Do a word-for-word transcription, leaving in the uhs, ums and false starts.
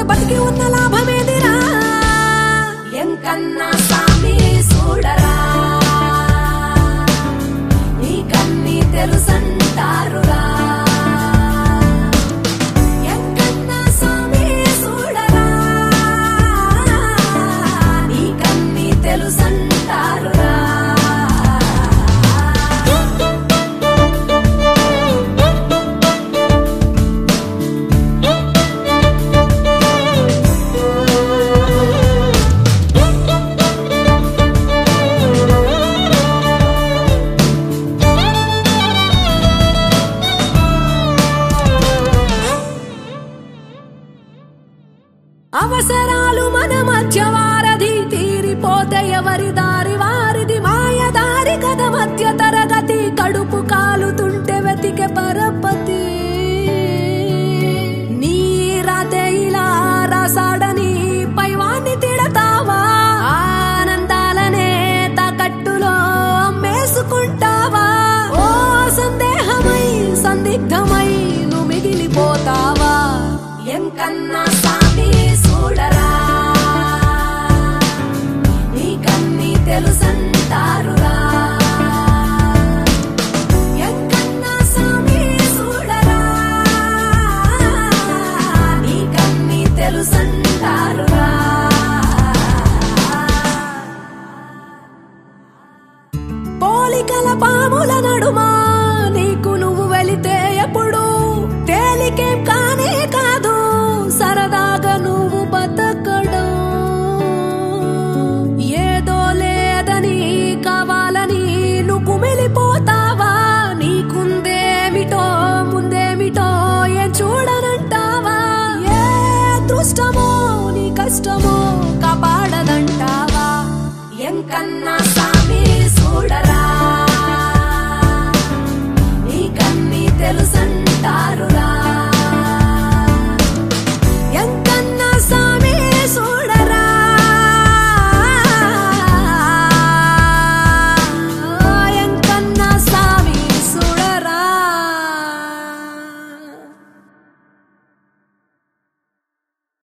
బతికి ఉన్న లాభమేదిరా ఎంకన్నా సామి చూడరా నీకన్నీ తెలుసంటారురా ఎంకన్నా సామి చూడరా నీకన్నీ తెలుసంటారురా అవసరాలు మన మధ్య వారధి తీరిపోతే ఎవరి దారి వారిది మాయదారి కథ మధ్య తరగతి కడుపు కాలుతుంటే వెతికే పరపతి నీ రాతే ఇలా రాసాడని పైవాన్ని తిడతావా ఆనందాలనే తాకట్టులో అమ్మేసుకుంటావా ఓ సందేహమై సందిగ్ధమై నువ్వు మిగిలిపోతావా ఎంకన్నా సామి చూడరా నీకన్నీ తెలుసంటారురా ఎంకన్నా సామి చూడరా నీకన్నీ తెలుసంటారురా